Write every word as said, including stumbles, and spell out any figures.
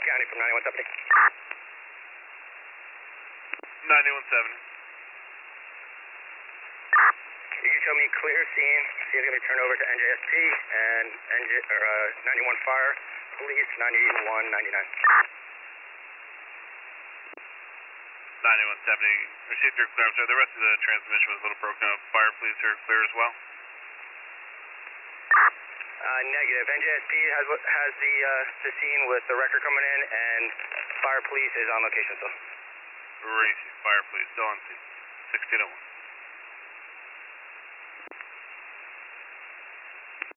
County from ninety-one seventy. ninety-one seventy. You can show me clear scene. Scene's going to be turned over to N J S P and N J, or, uh, ninety-one Fire, Police ninety-one ninety-nine. ninety-one seventy. Received your clear. I'm sorry, the rest of the transmission was a little broken up. Fire, Police are clear as well? Uh, negative. N J S P has has the uh, the scene with the record coming in, and Fire Police is on location still. Received. Fire, Police still on scene. sixteen oh one.